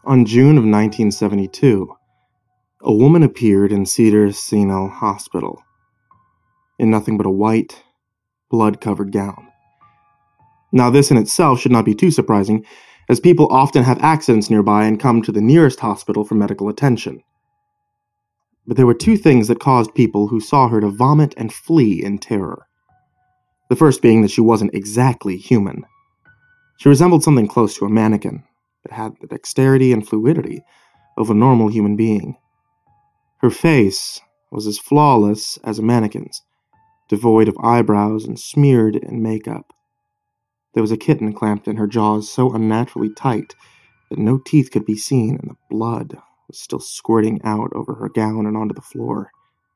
On June of 1972, a woman appeared in Cedars-Sinai Hospital in nothing but a white, blood-covered gown. Now, this in itself should not be too surprising, as people often have accidents nearby and come to the nearest hospital for medical attention. But there were two things that caused people who saw her to vomit and flee in terror. The first being that she wasn't exactly human. She resembled something close to a mannequin, but had the dexterity and fluidity of a normal human being. Her face was as flawless as a mannequin's, devoid of eyebrows and smeared in makeup. There was a kitten clamped in her jaws so unnaturally tight that no teeth could be seen, and the blood was still squirting out over her gown and onto the floor.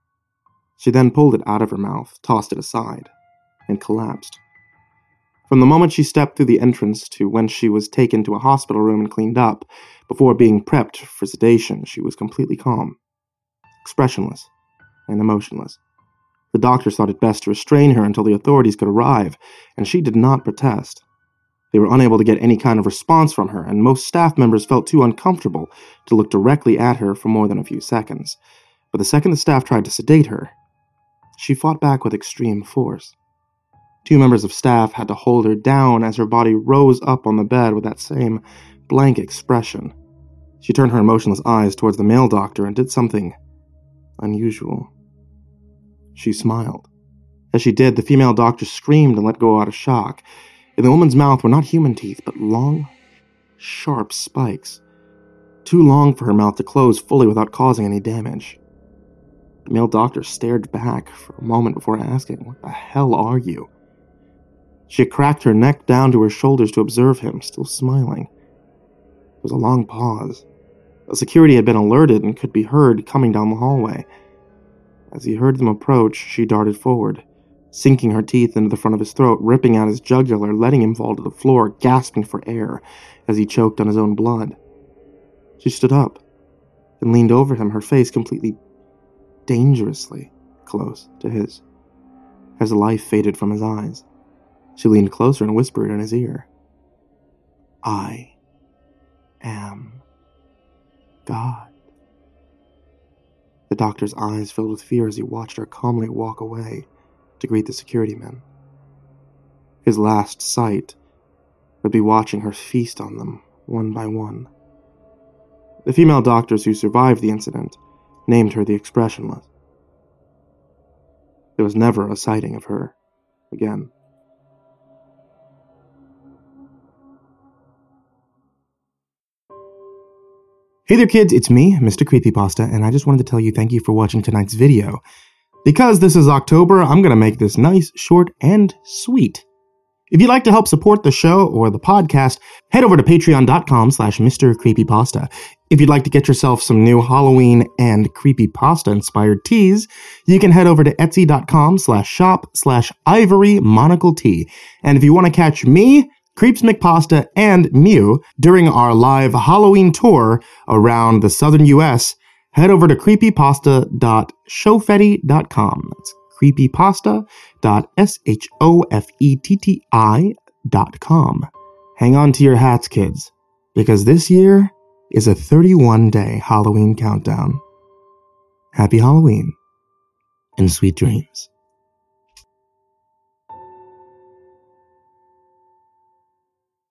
She then pulled it out of her mouth, tossed it aside, and collapsed. From the moment she stepped through the entrance to when she was taken to a hospital room and cleaned up, before being prepped for sedation, she was completely calm, expressionless, and emotionless. The doctors thought it best to restrain her until the authorities could arrive, and she did not protest. They were unable to get any kind of response from her, and most staff members felt too uncomfortable to look directly at her for more than a few seconds. But the second the staff tried to sedate her, she fought back with extreme force. Two members of staff had to hold her down as her body rose up on the bed with that same blank expression. She turned her emotionless eyes towards the male doctor and did something unusual. She smiled. As she did, the female doctor screamed and let go out of shock. In the woman's mouth were not human teeth, but long, sharp spikes, too long for her mouth to close fully without causing any damage. The male doctor stared back for a moment before asking, "What the hell are you?" She cracked her neck down to her shoulders to observe him, still smiling. There was a long pause. A security had been alerted and could be heard coming down the hallway. As he heard them approach, she darted forward, sinking her teeth into the front of his throat, ripping out his jugular, letting him fall to the floor, gasping for air as he choked on his own blood. She stood up and leaned over him, her face completely, dangerously close to his. As the life faded from his eyes, she leaned closer and whispered in his ear, "I am God." The doctor's eyes filled with fear as he watched her calmly walk away to greet the security men. His last sight would be watching her feast on them one by one. The female doctors who survived the incident named her the Expressionless. There was never a sighting of her again. Hey there kids, it's me, Mr. Creepypasta, and I just wanted to tell you thank you for watching tonight's video. Because this is October, I'm going to make this nice, short, and sweet. If you'd like to help support the show or the podcast, head over to patreon.com/Mr. Creepypasta. If you'd like to get yourself some new Halloween and creepypasta-inspired teas, you can head over to etsy.com/shop/ivorymonocletea. And if you want to catch me, Creeps McPasta, and Mew during our live Halloween tour around the southern US, head over to creepypasta.shofetti.com. That's creepypasta.shofetti.com. Hang on to your hats, kids, because this year is a 31-day Halloween countdown. Happy Halloween and sweet dreams.